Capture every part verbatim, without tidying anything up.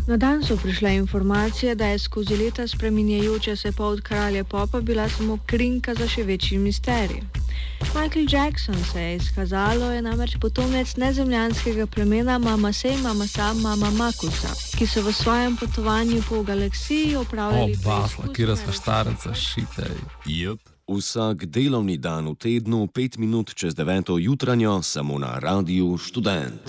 Na dan so prišle informacije, da je skozi leta spreminjajoča se pot kralja popa bila samo krinka za še večji misterij. Michael Jackson, se je izkazalo, je namreč potomec nezemljanskega plemena Mamasej Mamasa Mama Makusa, ki so v svojem potovanju po galaksiji opravljali preizkus... O, basla, kira sva štarenca, šitej. Jep. Vsak delovni dan v tednu, pet minut čez deveto jutranjo, samo na Radiu Študent.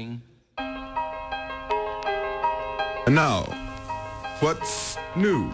And now, what's new?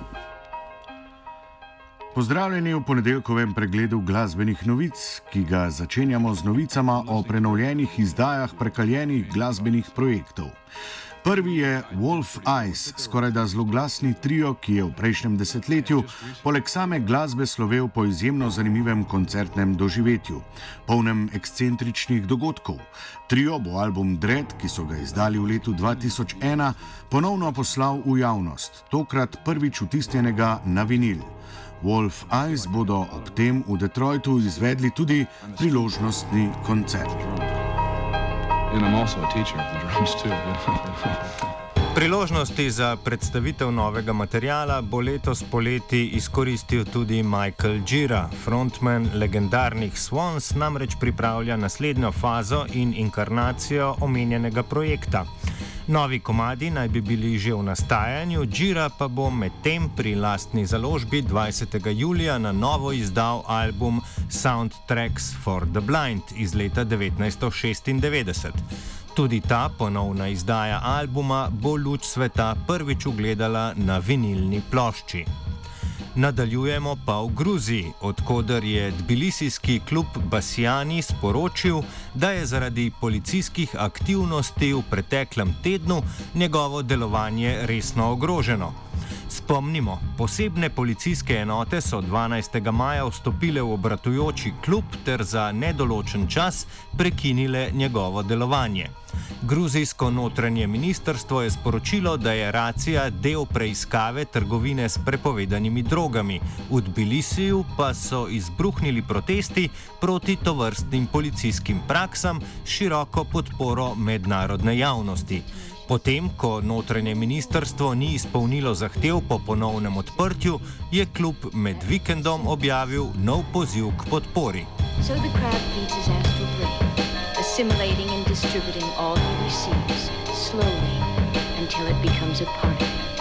Pozdravljeni v ponedeljkovem pregledu glasbenih novic, ki ga začenjamo z novicama o prenovljenih izdajah prekaljenih glasbenih projektov. Prvi je Wolf Eyes, skorajda zloglasni trio, ki je v prejšnjem desetletju poleg same glasbe slovel po izjemno zanimivem koncertnem doživetju, polnem ekscentričnih dogodkov. Trio bo album Dread, ki so ga izdali v letu dva tisoč ena, ponovno poslal v javnost, tokrat prvič vtisnjenega na vinil. Wolf Eyes bodo ob tem v Detroitu izvedli tudi priložnostni koncert. And I'm also a teacher of the drums too. Priložnosti za predstavitev novega materiala bo letos poleti izkoristil tudi Michael Gira. Frontman legendarnih Swans namreč pripravlja naslednjo fazo in inkarnacijo omenjenega projekta. Novi komadi naj bi bili že v nastajanju, Gira pa bo medtem pri lastni založbi dvajsetega julija na novo izdal album Soundtracks for the Blind iz leta devetnajststo šestindevetdeset. Tudi ta ponovna izdaja albuma bo luč sveta prvič ugledala na vinilni plošči. Nadaljujemo pa v Gruziji, odkoder je tbilisijski klub Basjani sporočil, da je zaradi policijskih aktivnosti v preteklem tednu njegovo delovanje resno ogroženo. Spomnimo, posebne policijske enote so dvanajstega maja vstopile v obratujoči klub ter za nedoločen čas prekinile njegovo delovanje. Gruzijsko notranje ministrstvo je sporočilo, da je racija del preiskave trgovine s prepovedanimi drogami. V Tbilisiju pa so izbruhnili protesti proti tovrstnim policijskim praksam s široko podporo mednarodne javnosti. Potem, ko notranje ministrstvo ni izpolnilo zahtev po ponovnem odprtju, je klub med vikendom objavil nov poziv k podpori. So the crowd feeds his astral brain, assimilating and distributing all he receives, slowly, until it becomes a part of him.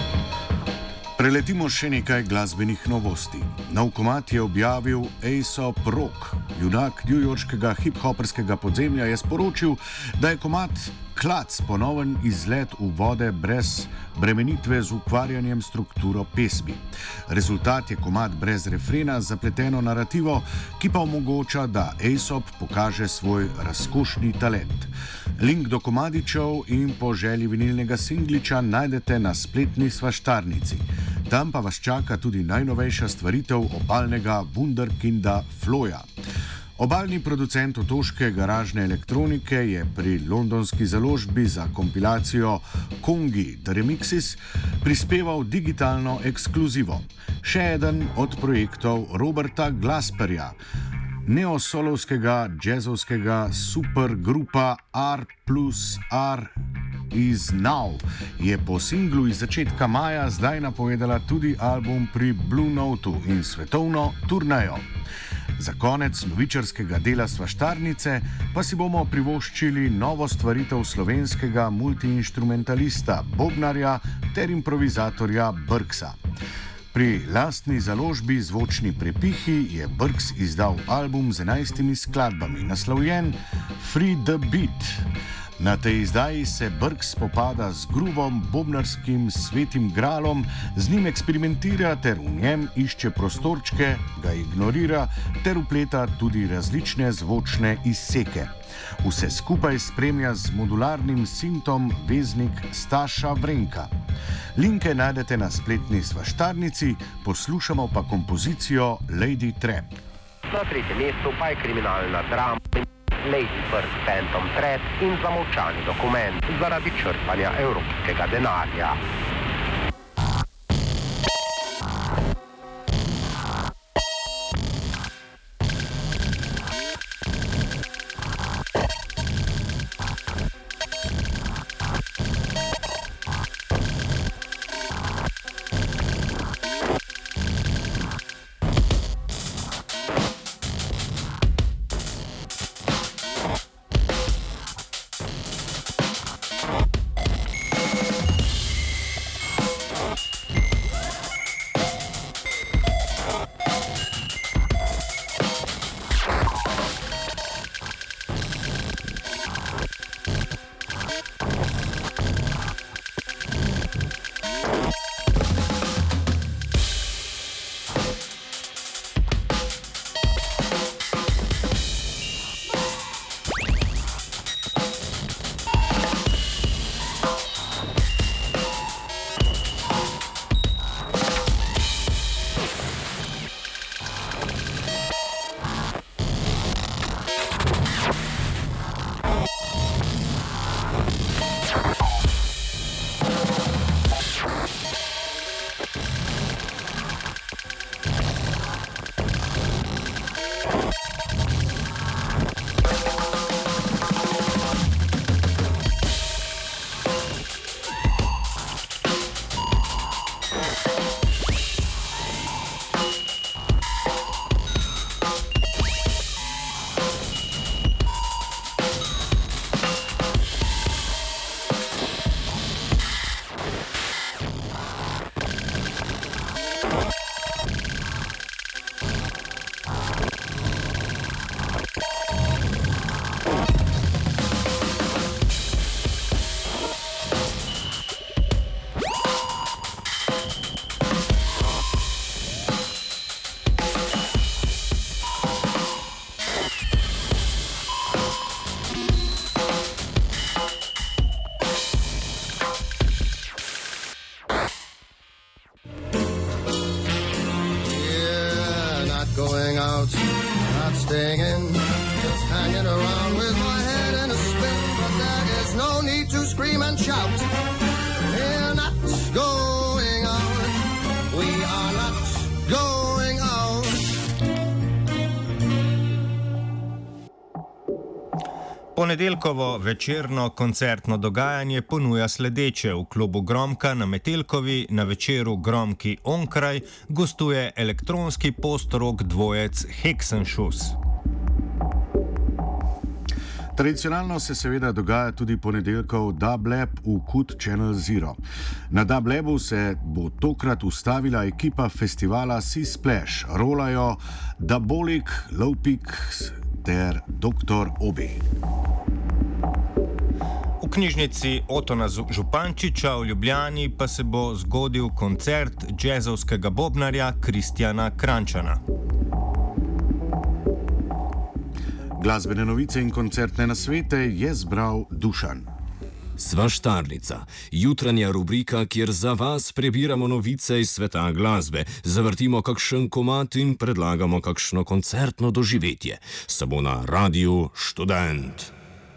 Preletimo še nekaj glasbenih novosti. Nov komad je objavil A$ap Rock. Junak newyorškega hip-hoperskega podzemlja je sporočil, da je komad Klac ponoven izlet v vode brez bremenitve z ukvarjanjem strukturo pesmi. Rezultat je komad brez refrena z zapleteno narativo, ki pa omogoča, da A$ap pokaže svoj razkošni talent. Link do komadičev in po želji vinilnega singliča najdete na spletni svaštarnici. Tam pa vas čaka tudi najnovejša stvaritev obalnega wunderkinda Floja. Obalni producent otoške garažne elektronike je pri londonski založbi za kompilacijo Kongi The Remixes prispeval digitalno ekskluzivo. Še eden od projektov Roberta Glasperja, neosolovskega jazzovskega supergrupa R plus R is Now, je po singlu iz začetka maja zdaj napovedala tudi album pri Blue Notu in svetovno turnejo. Za konec novičarskega dela svaštarnice pa si bomo privoščili novo stvaritev slovenskega multiinštrumentalista, bobnarja ter improvizatorja Brksa. Pri lastni založbi Zvočni prepihi je Brks izdal album z enajstimi skladbami, naslovljen Free the Beat. Na tej izdaji se Brks spopada z grubom bobnarskim svetim gralom, z njim eksperimentira ter v njem išče prostorčke, ga ignorira ter vpleta tudi različne zvočne izseke. Vse skupaj spremlja z modularnim sintom veznik Staša Vrenka. Linke najdete na spletni svaštarnici, poslušamo pa kompozicijo Lady Trap. Na tretjem mestu pa je kriminalna drama Lady Bird Phantom Thread in zamolčani dokument zaradi črpanja evropskega denarja. out, not staying in, just hanging around with my head in a spin. But there is no need to scream and shout. We're not going out. We are not going out. Ponedeljkovo večerno koncertno dogajanje ponuja sledeče. V klubu Gromka na Metelkovi na večeru Gromki onkraj gostuje elektronski post-rock dvojec Hexenschuss. Tradicionalno se seveda dogaja tudi ponedeljkov Dub Lab v Kud Channel Zero. Na Dub Labu se bo tokrat ustavila ekipa festivala Sea Splash, rolajo Dabolic, Lowpix ter doktor Obi. V knjižnici Otona Župančiča v Ljubljani pa se bo zgodil koncert džezovskega bobnarja Kristjana Krančana. Glasbene novice in koncertne nasvete je zbral Dušan. Svaštarnica, jutranja rubrika, kjer za vas prebiramo novice iz sveta glasbe, zavrtimo kakšen komad in predlagamo kakšno koncertno doživetje. Samo na Radiu Študent.